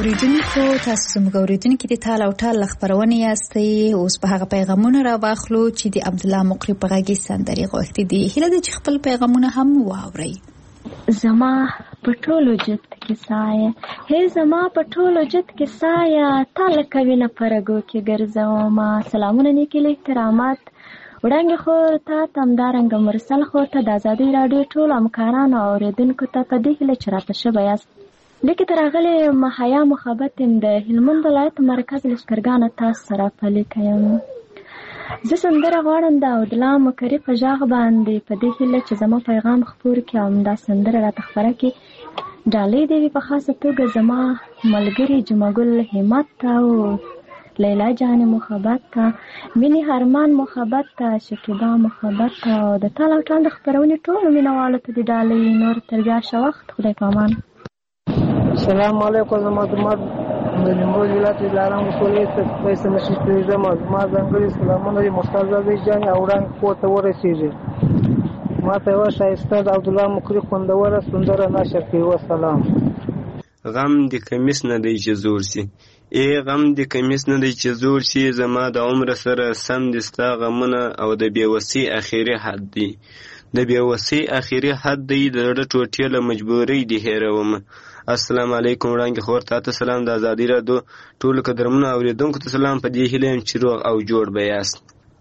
اوریدونکو تاسو زموږ اوریدونکو د تال او ټال خبرونه یاستئ. اوس په هغه پیغامونه را واخلو چې د عبد الله مقری په غږی سندري غوښتي دي. هله د خپل پیغامونه هم واوري. زما پټولو جت کې سایه، هي زما پټولو جت کې سایه، تال کوي نه پرګو کې ګرځوما. سلامونه نیکی له احترامات وړاندې خو ته تمدارنګ مرسل خو ته د آزادۍ راډیو ټول همکارانو او اوریدونکو ته په دې هیله چې راته شوی یاست. لیکن تر هغه محیا محبت د هلمند ولایت مرکز لشکرګان تاسو سره پلي کوم. زه سندره غواړم د عبد الله مقری په ژغ باندې په دې هیله چې زما پیغام خپور کړم. دا سندره راته خبره کې ډالۍ دی په خاصه توګه زما ملګری جمعګل همت او لیلا جان محبت ته، مینی هرمان محبت ته، شکیبا محبت ته او د تال او ټال خبرونه ټول مینوالو ته د ډالۍ نور تربیا شوخت. خدای پامان. السلام علیکم. زما د مرد د نیمروز ولایت لارام ولسوالۍ څخه پیسې نشي پېژنم. ما ځانګړي سلامونه د مختار زوی جان او وړاندې کوته ورسېږي. ما ته یو شایسته د عبد الله مقری خوندوره سندره نشر کوي. والسلام. غم د کمیس نه دی چې زور سي، ای غم د کمیس نه دی چې زور سي، زما د عمر سره سم دي ستا غمونه او د بېوسۍ اخري حد دی. د بېوسۍ اخري حد دی، د زړه ټوټې له مجبورۍ دې هېرومه. السلام علیکم. وړاندې خور ته سلام. د ازادي راډیو ټولو قدرمنو اوریدونکو ته سلام. په دې هیله یم چې روغ او جوړ به یاست.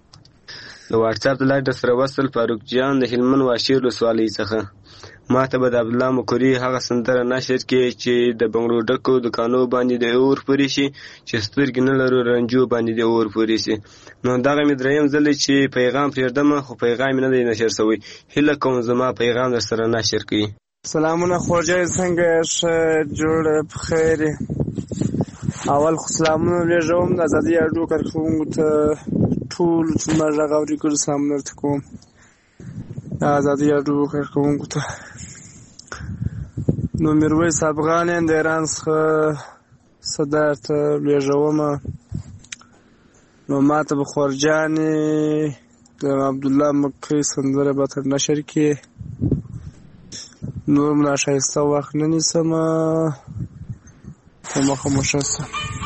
د واتس اپ د لارې سره وصل فاروق جان د هلمند واشیر ولسوالۍ څخه. ما ته به د عبد الله مقری هغه سندره نشر کې چې د بنګړو ډکو دکانو باندې د اور پورې شي، چې سترګې نه لرو رنجو باندې د اور پورې شي. نو دغه مې دریم ځل چې پیغام پرېږدم، خو پیغام نه دی نشر شوی. هیله کوم زما پیغام در سره نشر کړي. سلامونه خورجای څنګه ښه جوړ بخیر. اول خو سلامونه لېږم د ازادي راډیو کارکوونکو ته ټول چې ما غږ اوري ګل سلامونه درته کوم. د ازادي راډیو کارکوونکو ته نو میرویس افغان د ایران څخه صدا ته لېږوم. نو ما ته به خورجانې د عبدالله مقری سندره به تر نشر کړي. نور ملا شایسته وخت نه نیسم په مخه مو ښه شه.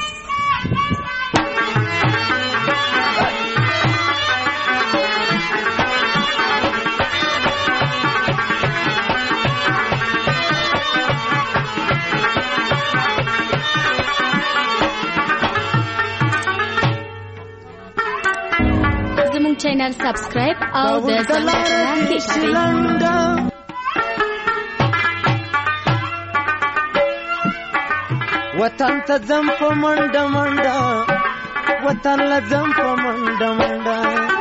زموږ چینل سبسکرایب او د زنګ بټن کلیک. وطن ته ځم په منډه منډه، وطن له ځم په منډه منډه،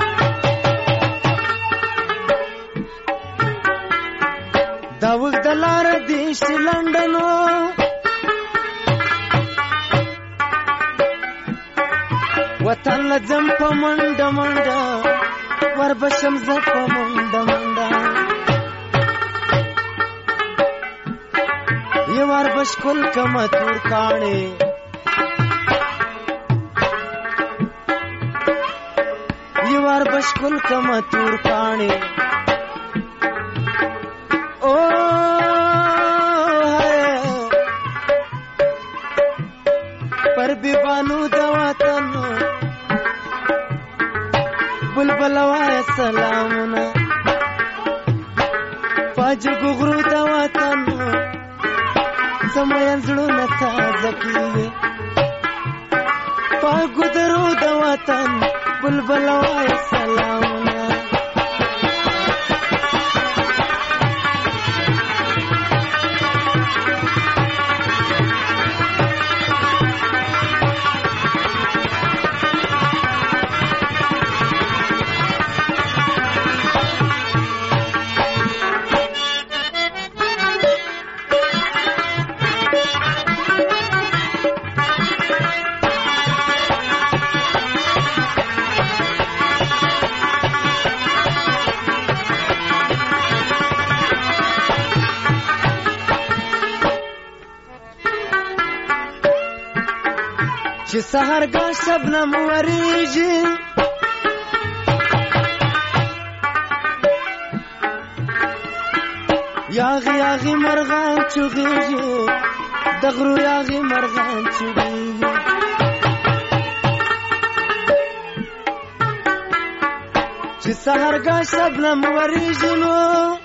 دا اوږده لاره دې شي لنډنو، وطن له ځم په منډه منډه، وربشم زه په منډه منډه، یوار بشکل کما تور کاڼې، یوار بشکل کما تور کاڼې، او پر بیبانو د وطن بلبل وای سلامونه، فاجر غرو د وطن زموږ زړونه تازه کیږي، پاګو درو د وطن بلبل وای سلامونه. چې سحرګاه شبنم وریږي، یاغي یاغي مرغان چغېږي، د غرو یاغي مرغان چوغېږي چې سهارګاه شبنم ورېږي نو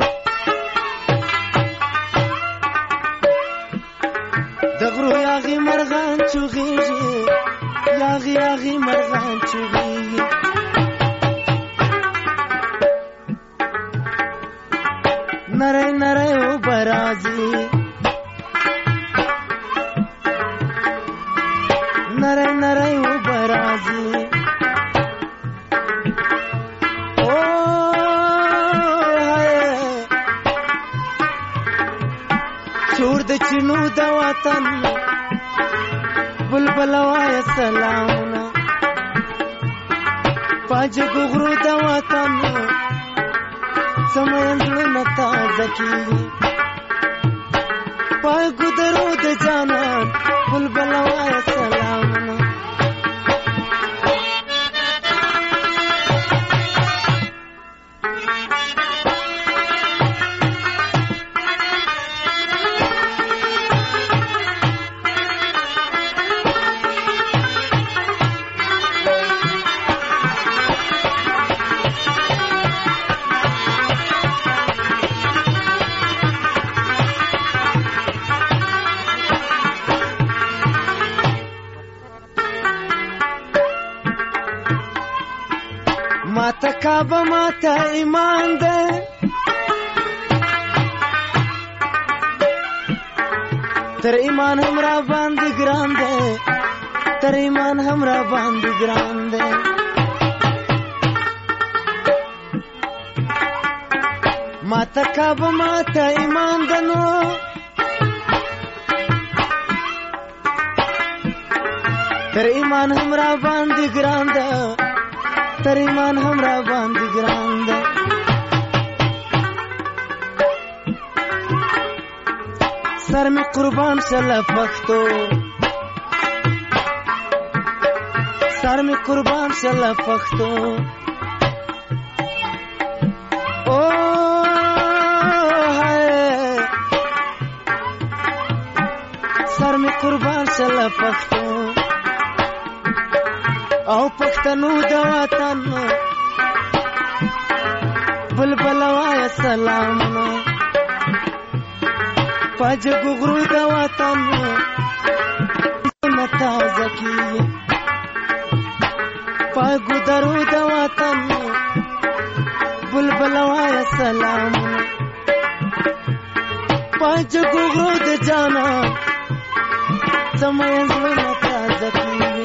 د غرو یاغي مرغان چوغېږي یاغي یاغي مرغان چوغېږي نری نری اوبه راځي نری نری اوبه راځي شور د چینو د وطن بلبل وایه سلامونه پاجګو غرو د وطن سمین زړونه تازه کېږي پاګو درو د جانان بلبل وایه سلامونه ماته کعبه ماته ایمان ده تر ایمان هم را باندې ګران ده تر ایمان هم را باندې ګران ده ماته کعبه ماته ایمان ده نو تر ایمان هم را باندې ګران ده تر ایمان هم را باندې ګران ده سر می قربان شله پښتو سر می قربان شله پښتو او سر می قربان شله پښتو او پښتنو د وطن بلبل وایه سلامونه پاجګو غرو د وطن تازه کېږي پاګو درو د وطن بلبل وایه سلامونه پاجګو غرو د جانان سمین زړونه تازه کېږي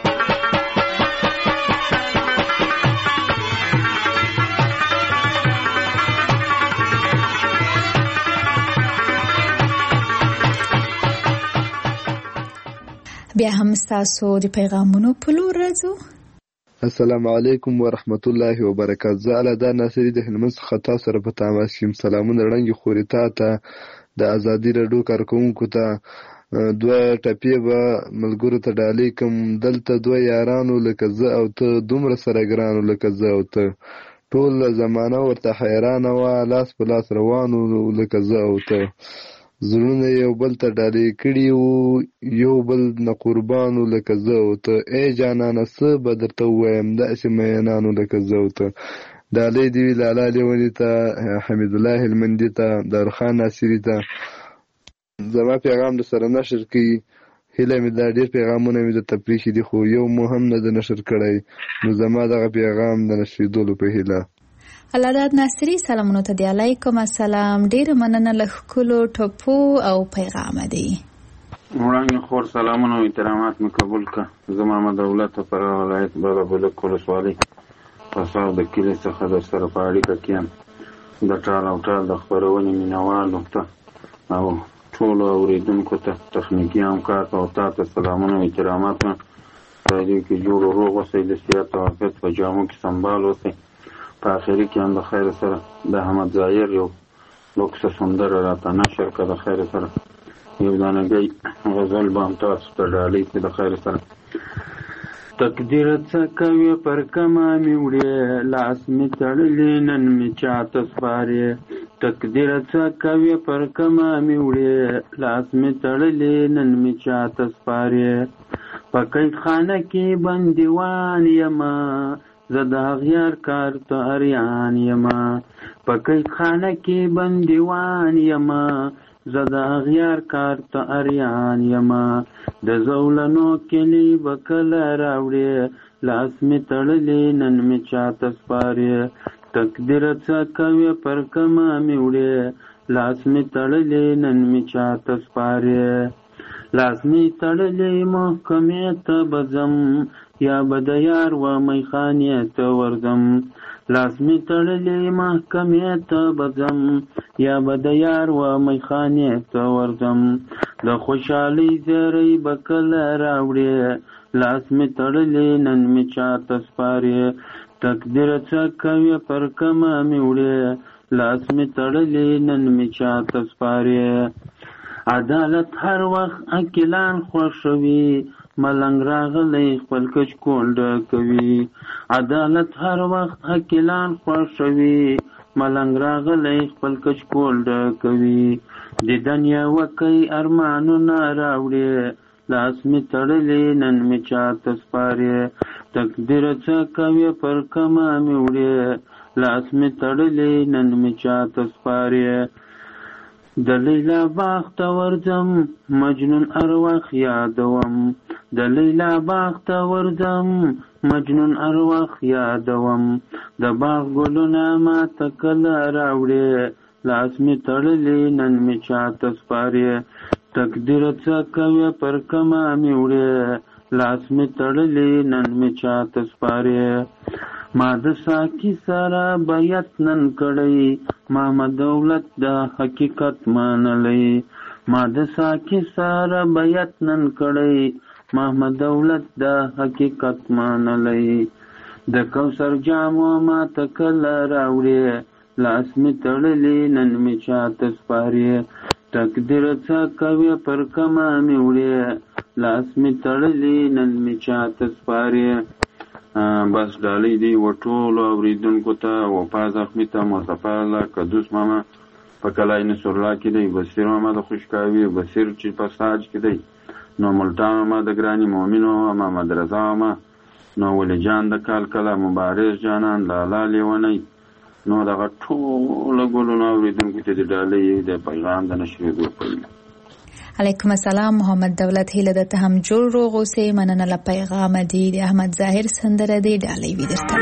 بیا هم ستاسو د پیغامونو په لور راځو. السلام علیکم ورحمت الله وبرکاته. زه الادا ناصری د هلمند څخه تاسو سره په تماس یم. سلامونه وړاندې خوري ته د ازادي راډیو کارکونکو ته دوه ټپې به ملګرو ته ډالۍ کوم. دلته دوه یارانو لکه زه او ته دومره سره ګرانو لکه زه او ته ټول زمانه ورته حیرانه وه لاس په لاس روانو لکه زه او ته زړونه یو بل ته ډالۍ کړي وو یو بل نه قربانو لکه زه او ته ای جانانه څه به درته ووایم داسې مینانو لکه زه او ته. ډالۍ دې وي لالا لیوني ته حمید الله هلمندي ته دارخان ناصري ته زما پیغام در سره نشر کړي. هیله مې دا ډېر پیغامونه مې درته پرېښي دي خو یو مو هم نه ده نشر کړی نو زما دغه پیغام د نشریدلو په هیله. الاداد ناصری سلامونو ته دی. علیکم السلام. ډیره مننه له ښکلو ټپو او پیغام دی. وړاندې خور سلامونه او احترامات مې قبول کړه. زه محمد دولت پر ولایت بلبلک ولسوالۍ پساو د کلي څخه در سره په اړیکه کې یم. د ټال او ټال د خپرونې مینوالو ته او ټولو اورېدونکو ته تخنیکي همکار ته او تا ته سلامونه او احترامات مې په دې کې جوړ و روغ اوسئ د صحت او عافیت په جامو کې سنبال اوسئ. په آخري کې هم د خیر سره د احمد ظاهر یو لوکسه سندره راته نشر کړه د خیر سره یو دانګۍ غزل به هم تاسو ته ډالۍ کړي د خیر سره. تقدیر څه کوي پر کمه مې وړې لاس مې تړلې نن مې چاته سپارې تقدیر څه کوي پر کما مې وړې لاس مې تړلې نن مې چاته سپارې په قید خانه کې بندیوان یما زه د اغیار کار ته اریان یما په قید خانه کې بندیوان یما زه د اغیار کار ته اریان یما د زولنو کلی به کله راوړې لاس مې تړلې نن مې چاته سپارې تقدیر څه کوي پر کما مې وړې لاس مې تړلې نن مې چاته سپارې لاس مې تړلې محکمې ته به ځم یا به د یار و میخانې ته ورځم لاس مې تړلې محکمې ته به ځم یا به د یار و میخانې ته ورځم د خوشحالۍ زیری به کله راوړې لاس مې تړلې نن مې چاته سپارې تقدیر څه کوي پر کما مې وړې لاس مې تړلې نن مې چاته سپارې عدالت هر وخت اکیلان خوښوي ملنګ راغلی خپل کچ کونډه کوي عدالت هر وخت اکیلان خوښوي ملنګ راغلی خپل کچ کونډه کوي د دنیا وکی ارمانونه راوړي لاس مې تړلې نن مې چاته سپارې تقدیر څه کوي پر کما مې وړې لاس مې تړلې نن مې چاته سپارې د لیلا باغ ته ورځم مجنون ارواح یادوم د لیلا باغ ته ورځم مجنون ارواح یادوم د باغ ګلونه ماته کله راوړې لاس مې تړلې نن مې چاته سپارې تقدیر څه کوي پر کما مې وړې لاس مې تړلې نن مې چاته سپارې ما د ساقي سره بیعت نن کړی ما دولت د حقیقت منلی ما د ساقي سره بیعت نن کړی ما دولت د حقیقت منلی د کوثر جامو ما ته کله راوړې لاس مې تړلې نن مې چاته سپارې تقدیر څه کوي پر کما مې وړې لاس مې تړلې نن مې چاته سپارې بس ډالۍ دی و ټولو اورېدونکو ته وفا زخمي ته مصطفی الله قدوس ماما په کلای نصرالله کې دی بصیر ماما د خوشکاوي بصیر چې په ساج کې دی نو ملتان ماما د ګراني مؤمنو محمد رضا ماما نو ولی جان د کال کله مبارز جانان لالا لیونی نو دغه ټولو ګلونو اورېدونکو ته د ډالۍ د پیغام د نشریدو پیل علیکم السلام محمد دولت هیله ده ته هم جوړ روغ اوسې مننه له پیغام دی د احمد ظاهر سندره دی ډالۍ وي درته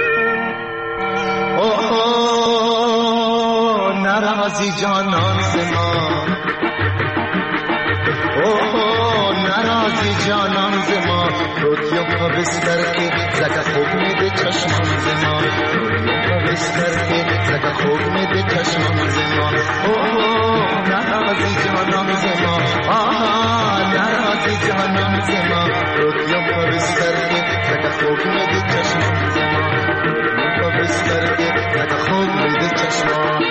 ناراضی جانان زما ناراضی جانان زما روتیو په بستر کې لکه خوب مې د چشمم زما روتیو په بستر کې لکه خوب مې د چشمم زما ناراضی جانان زما ناراضی جانان زما روتیو په بستر کې لکه خوب مې د چشمم زما روتیو په بستر کې لکه خوب مې د چشمم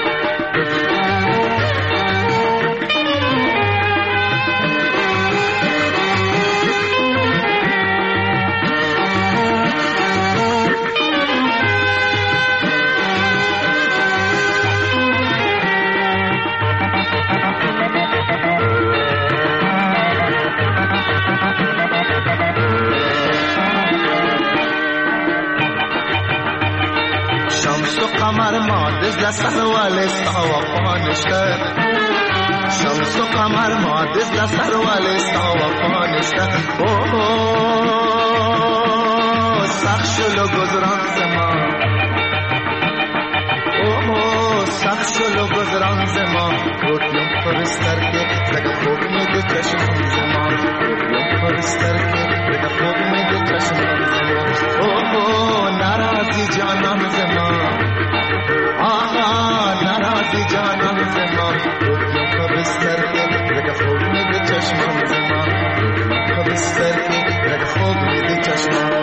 قمر ما دز لسر والستا وفانشته شمس و قمر ما دز لسر والستا وفانشته سخت شلو گذران زما سخت شلو گذران زما روتیم پرستر که لگه خوب می دو چشمان زما روتیم پرستر که لگه خوب می دو چشمان زما ناراضی جانم زما ناراضی جانم زما روتیم پرستر که لگه خوب می دو چشمان زما روتیم پرستر که لگه خوب می دو چشمان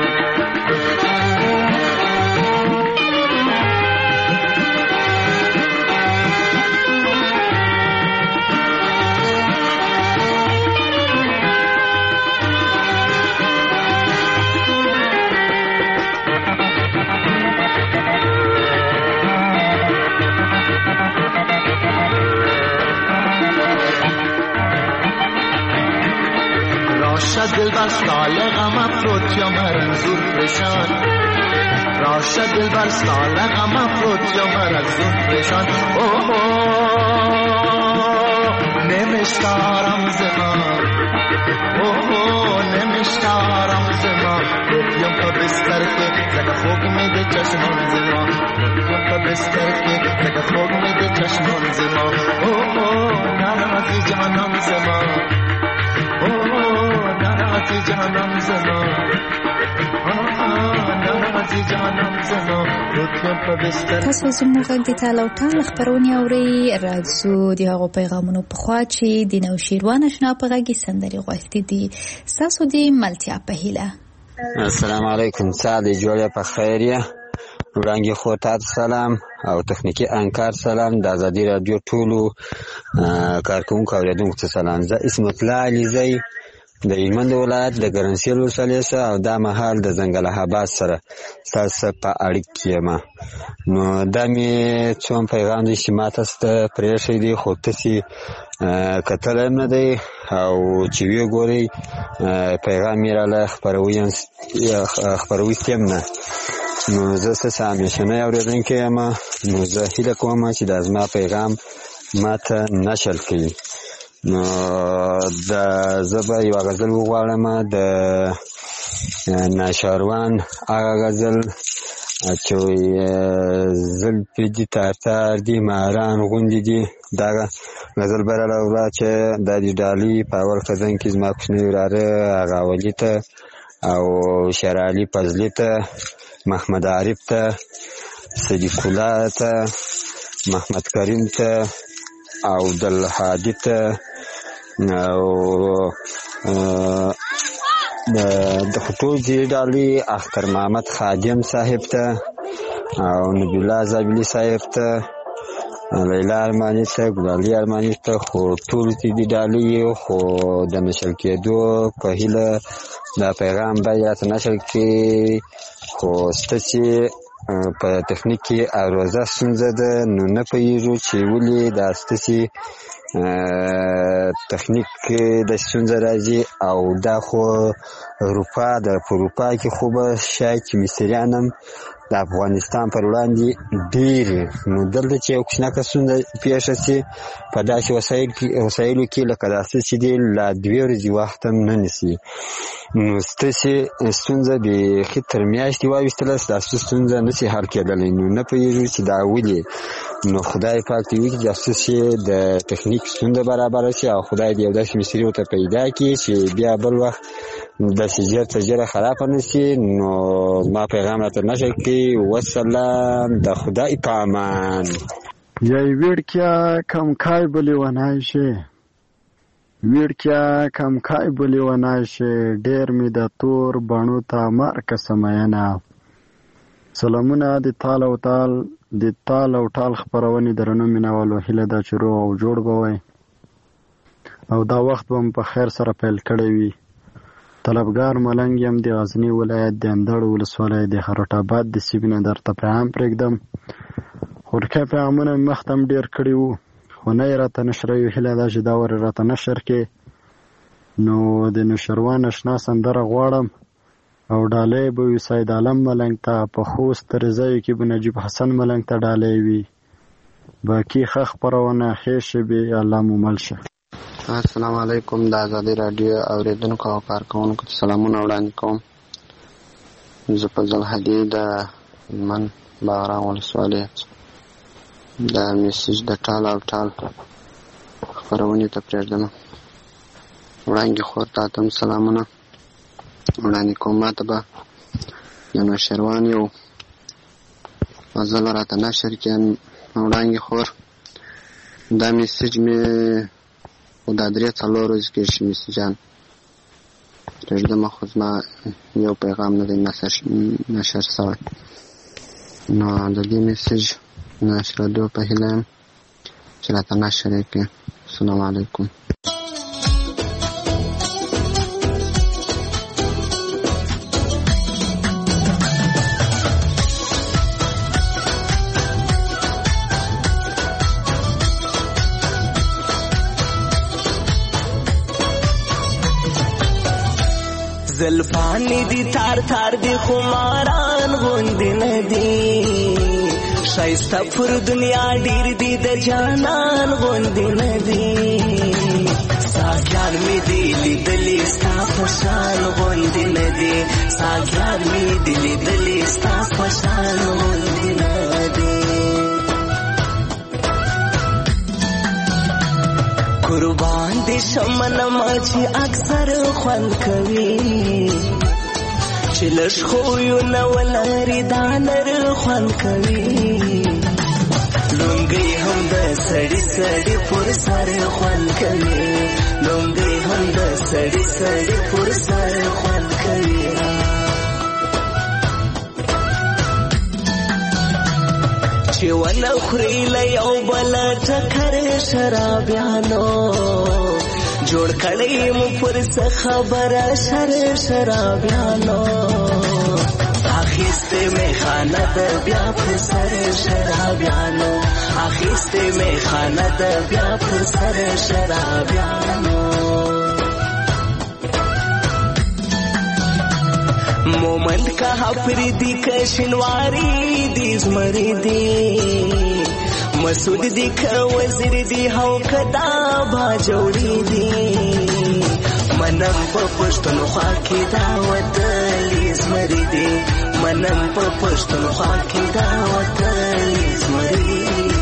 راشه دل بر سال غم افروت یا مرزور پریشان راشه دل بر سال غم افروت یا مرزور پریشان نمیشتارم زمان نمیشتارم زمان یم پا بستر که زگه خوب میده چشمان زمان یم پا بستر که زگه خوب میده چشمان زمان نرازی جانم زمان نرازی جانم زمان نرازی جانم زمان تاسو زموږ د تاله او ټال خبرونه اوري راځو د هغو پیغامونو په خوا چې د نوشیروان آشنا په غږی سندري غوښتي دي تاسو د ملتیا په هیله. السلام علیکم ساده جوړه په خیریه وړاندې خو تاسو سلام او تخنیکی انکار سلام د ازادي رادیو ټولو کارکونکو اوریدونکو ته سلام. زه اسمت الله علیزی د هلمند ولایت د ګرنسیل ولسوالۍ څخه او دا مهال د ځنګل آباد سره ستاسو په اړیکه یم. نو دا مې څوم پیغام دی چې ما تاسو ته پرېښی دی خو تاسې کتلی نه دی او چې ویې ګورئ پیغام یې راله خپرویست یم نه. نو زه ستاسې همیشنی اورېدونکی یم. نو زه هیله کوم چې دا زما پیغام ما ته نشر کړي. نو زه به یوه غزل وغواړم د ناشاروان هغه غزل چې زلفې دي تار دي ماران غوندې دي. دغه غزل به راله وړه چې دا د ډالۍ په اول خزان کې زما کوچنی وراره هغه ولي ته او شرعلي فضلي ته محمد عارف ته صدیق الله ته محمد کریم ته او عبدالهادي ته او د خطوط دې ډالۍ اختر محمد خادم صاحب ته او نبی الله زابلي صاحب ته لیلا ارماني ته ګلالي ارماني ته خو ټول دې ډالۍ خو د نشر کېدو په هیله دا پیغام باید نشر کړي خو ستاسې په تخنیک کې اروزه ستونزه ده. نو نه پوهېږو چې ولې دا ستاسې تخنیک د ستونزه راځي او دا خو اروپا ده. په اروپا کې خو به شاید چې مصریان هم د افغانستان پر وړاندې ډېر نو دلته چې یو کوچنکه ستونزه پیښه شي په داسې وسایلو کې لکه داسې چې دی لا 2 ورځې وخت هم نه نیسي. نو ستاسې ستونزه بیخي تر میاشتې واویستله ستاسو ستونزه نشي حل کېدلی. نو نه پوهېږو چې دا ولې. نو خدای پاک دې وکړي چې ستاسې د تخنیک ستونزه برابره شي او خدای دې یو داسې مستري ورته پیدا کړي چې بیا بل وخت داسې ژر خرابه نه شي. نو زما پیغام راته نشر کړي. والسلام د خدای په امان. یای ویړکیا کم کای بلی ونای شي ویړکیا کم کای بلی ونای شي ډېر مې د تور بڼو ته مرکه سمیانه. سلامونه د تال او ټال خپرونې درنو مینوالو هیله ده چې روغ او جوړ به وئ او دا وخت به په خیر سره پیل کړی وي. طلبګار ملنګ یم د غزني ولایت د اندړ ولسوالۍ د خروټ آباد د سیمې نه درته پیغام پرېږدم. خورکه پیغامونه مې مخته هم ډېر کړي وو خو نه یې راته نشروي. هیله ده چې دا ور راته نشر کې. نو د نوشیروان اشنا سندره غواړم او ډالۍ به وي سید عالم ملنګ ته. په خوست رضایو کې به نجیب حسن ملنګ ته ډالۍ وي. باقي ښه خپرونه ښې شبې الله مو مل شه. السلام علیکم د ازادي رادیو اوریدونکو او کارکونکو ته سلامونه وړاندې کوم. زه فضل هدي د هلمند بغران ولسوالۍ د میسج د ټال او ټال خپرونې ته پرېږدم. وړاندې خور ته هم سلامونه وړاندې کوم. ما ته به د نوشیروان یو غزل راته نشر کړي. وړاندې خور دا میسج مې خو دا 3-4 ورځې کې شي میسجان پرېږدم خو زما یو پیغام نه دی نشر شوی. نو د دې میسج نشرېدو په هیله یم چې راته نشر یې کړي. السلام علیکم. زلفانی دی تار تار دی خماران غوندی ندی شایسته پر دنیا ډیر دی د جانان غوندی ندی ساګیان می دی لیدلی ستا خوشحال غوندی ندی ساګیان می دی لیدلی ستا خوشحال غوندی ندی قربان دی شمن مچی اکثر خوند کوي چې لږ خویو نه ولري دا نر خوند کوي لونګۍ هم د سړي سړي پر سر خوند کوي لونګۍ هم د سړي سړي پر سر خوند کوي چې ونه خوري له یو بل ټکر شرابیانو جوړ کړی مو پر څه خبره شرابیانو اخیسته می خانه د بیا پر سر شرابیانو اخیسته می خانه د بیا پر سر شرابیانو مومن کا پردی کا شنواری دی زمری دی مسعود دی کا وزیر دی هو کدا با جوړی دی منم په پښتونخوا کې دا وطن زمری دی منم په پښتونخوا کې دا وطن زمری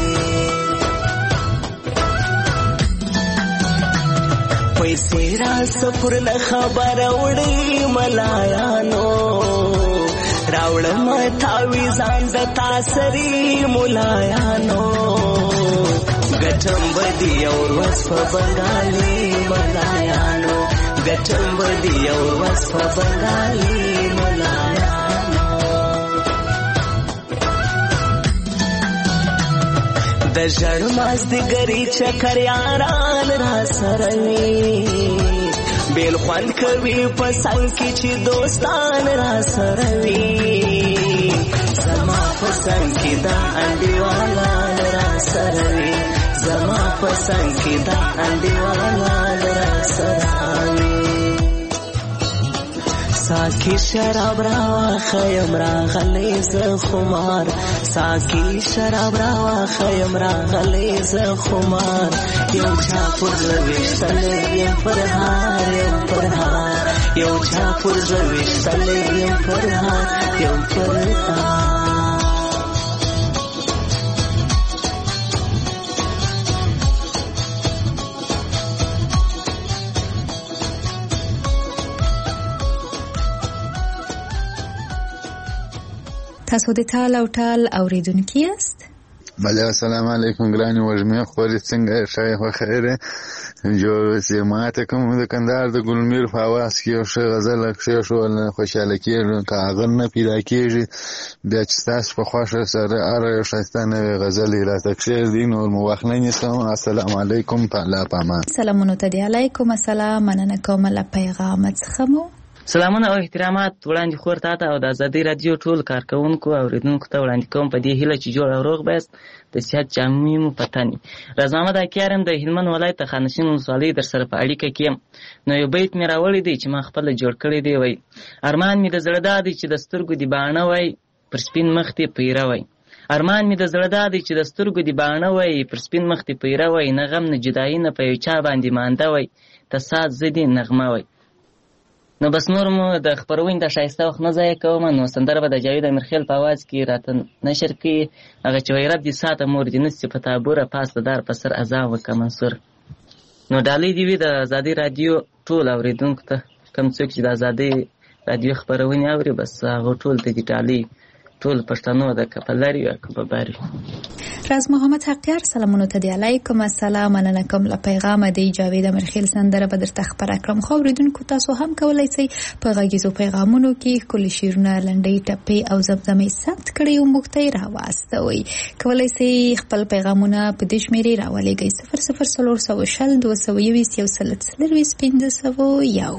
پیسې را سفر نه خبر وړي ملایانو راوړم تاویزان د تاسری ملایانو ګټم بدی اور وس په بنگالي ملایانو ګټم بدی اور وس په بنگالي ملایانو د ژړماز د ګری چکر یاران را سروي بیل خوان کوي په څنګ کې چې دوستان را سروي زما په څنګ کې دا انډیوالا را سروي زما په څنګ کې دا انډیوالا را سروي ساکی شراب راوا خیم راغلی ز خمار ساکی شراب راوا خیم راغلی ز خمار یو چا پر زویشتل یم پرهار یم پرهار یو چا پر زویشتل یم پرهار یم پرهار تاسو د ټال او ټال اوریدونکي یاست؟ بله السلام علیکم ګرانې وږمې خورې څنګه ښه خو خیره جو چې ماته کوم د کندهار د ګلمیر په اواز کې یو ښه غزل کښېښول خوشحاله کېږم که هغه نه پیدا کېږي بیا چې ستاسو په خوښه سره هره یو ښایسته نوې غزلې راته کښېږدي نور مو وخت نه نیسم السلام علیکم په الله پامان سلامونه ته دی علیکم السلام مننه کوم له پیغامت څخه مو سلامونه او احترامات وړاندې خور ته او د ازادۍ رادیو ټول کارکونکو او اوریدونکو ته وړاندې کوم په دې هیله چې جوړ او روغ بست د صحت جامې مو پتني راز محمد اکیارم د هلمند ولایت خانشین ولسوالۍ در سره په اړیکه کې نو یو بیت مې راوړی دی چې ما خپل جوړ کړی دی وای ارمان مې د زړه دی چې د سترګو دی باڼه وای پر سپین مخ ته پیره وای ارمان مې د زړه دی چې د سترګو دی باڼه وای پر سپین مخ ته پیره وای نه غم نه جدایي نه په یو چا باندې مانده وای تسات زدي نغمه وای نو بس نور مو د خبرونې د ښایسته وخت نه ضایع کوم نو سندره به د جاوید امیرخیل په اواز کې راته نشر کړي هغه چې وایي رب دې ساته مور دې نسي په تابوره پاس د دار په سر اذان وکړه منصور نو ډالۍ دې وي د ازادۍ رادیو ټول اورېدونکو ته کوم څوک چې د ازادۍ رادیو خبرونې اوري بس هغه ټول ته دې ډالۍ ټول پښتنو د کپلاري او کباباري راز محمد حقیار سلامونه ته دی علیکم السلام مننه کوم له پیغام دی جاوید امیرخیل سندره به درته خبره کړم خو اوریدونکو تاسو هم کولای شئ په غږیزو پیغامونو کې کلی شیرونه لنډۍ ټپې او زمزمې ثبت کړئ او موږ ته یې راواستوئ کولای شئ خپل پیغامونه په دې شمېرې راولېږئ 00322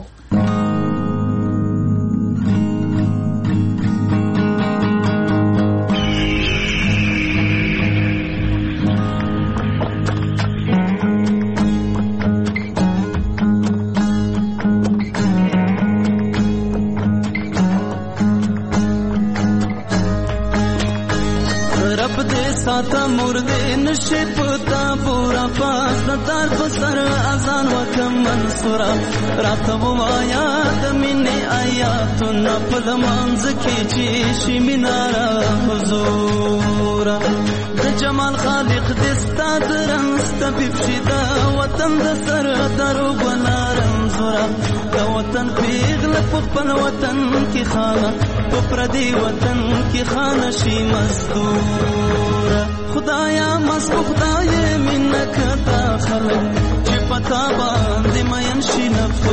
راته مرده نشي پتا پورا پاس دار بسر اذان وکم منصورا راته وایا د مینې آیاتونه په لمانځ کې چې شي مینارا حضور د جمال خالق دستا درنس طبيب شدا وطن د سر درو بنا رنزورا د وطن پیغله په خپل وطن کې خانه په پردي وطن کې خانه شي مزدور خدایا مست خدای منک تا خلق چې پتا باندې مین شي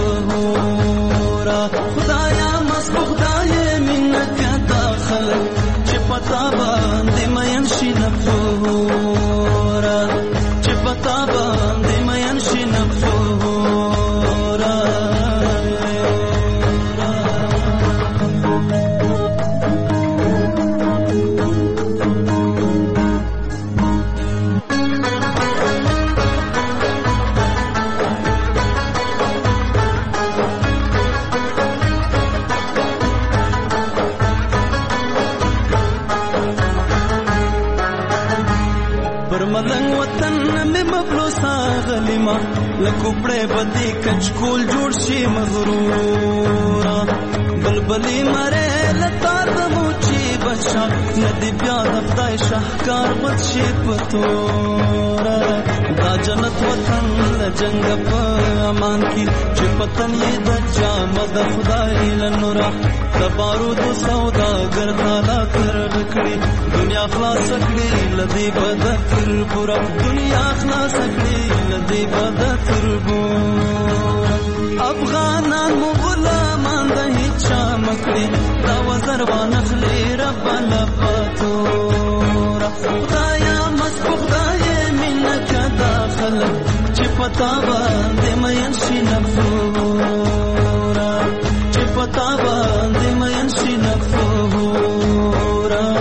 نفورا خدایا مست خدای منک تا خلق چې پتا باندې مین شي نفورا چې پتا باندې مین شي نفورا ملنګ وطن مې مبلوسا غلیما لکوپړې بدی کچکول جوړ شي مغرورا بلبلی مره لتار د موچی بچا ندی بیا د خدای شاهکار بد شي پتورا دا جنت وطن له جنگ په امان کې چې پتن یې د جامد خدای لنورا د بارود سوداګر تعالی تر کړی دنیا خلاص کړی لدی بد تر پورا دنیا خلاص کړی لدی بد تر پورا افغانان غلامان د هیڅ مکړي دا وزر وانخلی رب لپاتورا خدایا مست خدای منک داخل چې پتا باندې مین شي نفورا چې پتا باندې مین شي نفورا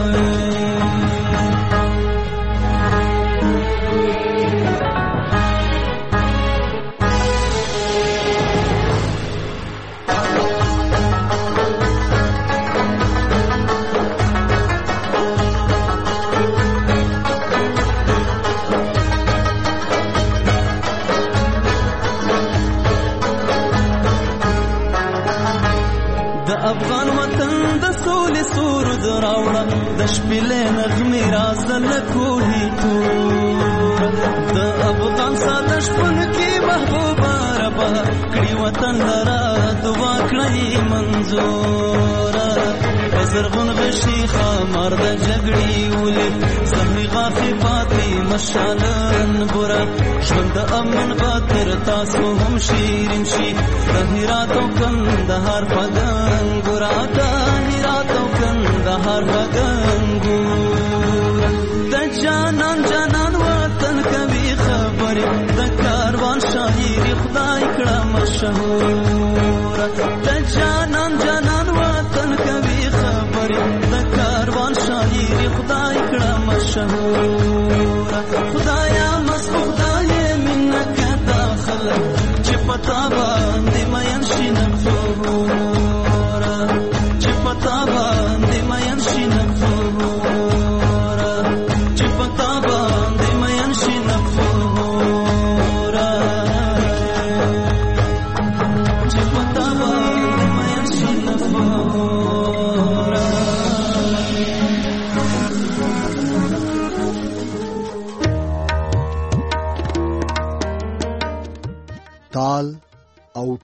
افغان وطن د سولې سرود راوړه د شپېلې نغمې راز د لکوهي تور د افغان ساده شپون کې محبوبه ربه کړي وطن لره دعا کړئ منظوره په زرغون غشي خامار د جګړې ولې زخمي غاښې پاتې مشالن بوره ژوند د امن به تر تاسو هم شیرین شي د هرات او کندهار په ګنګوره د هرات او کندهار په ګنګوره د جانان جانان وطن کوي خبرې د کاروان شاعري خدای کړه مشهوره د جانان جانان وطن کوي خبرې د کاروان شاعري خدای کړه مشهوره خدایا مست خدای منک داخله چې پتا باندې